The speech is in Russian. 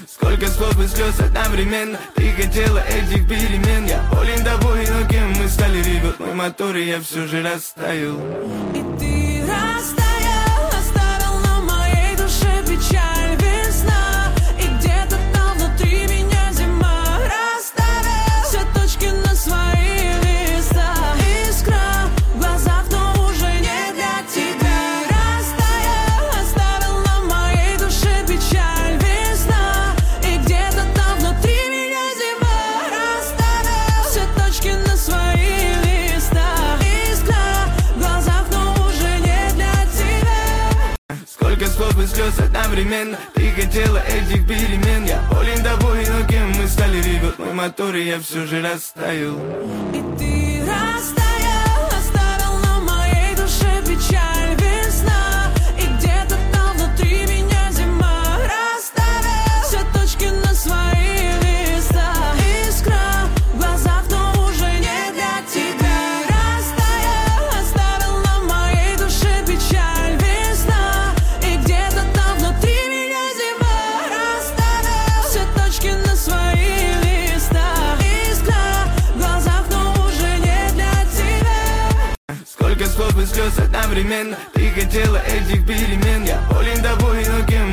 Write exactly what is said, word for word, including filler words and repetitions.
Сколько слов и слез одновременно. Ты хотела этих перемен. Я болен тобой, но кем мы стали, ребят? Мой мотор, и я все же растаял. И ты растаял, оставил на моей душе печаль, весна. И где-то там внутри меня зима. Расставил все точки на свои места. Искра в глазах, но уже не для тебя. Растаял, оставил на моей душе печаль, весна. И где-то там внутри меня зима. Расставил все точки на свои места. Искра в глазах, но уже не для тебя. Сколько слов и слез одновременно. Ты хотела этих перемен. Я болен тобой, но кем мы стали, ребят? Мой мотор, и я все же растаял. И ты растаял, оставил на моей душе печаль, весна. И где-то там внутри меня зима. Расставил все точки на свои места. Искра в глазах, но уже не для тебя. Растаял, оставил на моей душе печаль, весна. И где-то там внутри меня зима. Расставил все точки на свои места. Искра в глазах, но уже не для тебя. Сколько слов и слез одновременно. Ты хотела этих перемен. Я болен тобой, но кем